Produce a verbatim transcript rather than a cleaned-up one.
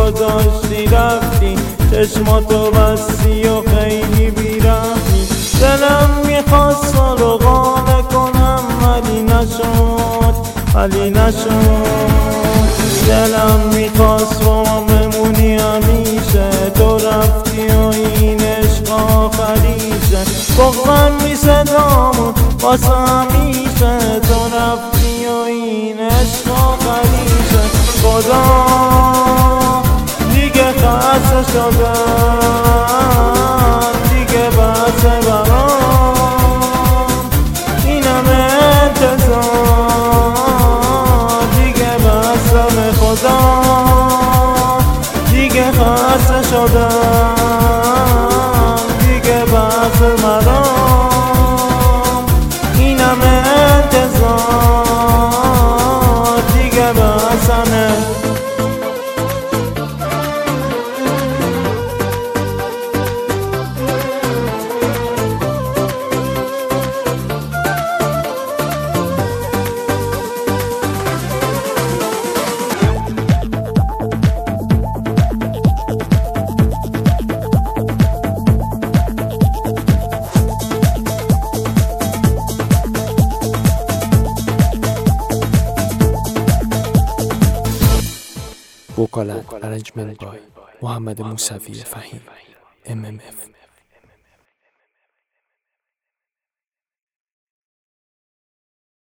گذاشتی رفتی، چشماتو بستی و خیلی بیرحمی. دلم میخواست سالو قانع کنم ولی نشد، ولی نشد. دلم میخواست با من بمونی همیشه، تو رفتی و این عشق آخریشه. بغضم بی صدامون واسه همیشه، تو رفتی و این عشق آخریشه. خدا دیگه خسته شدم، دیگه بسه برام این همه انتظار، دیگه بسه به خدا، دیگه خسته شدم، دیگه بسه برام این همه انتظار، دیگه بسه. Vocal arrangement by Mohammad Musavi Fahim M M F.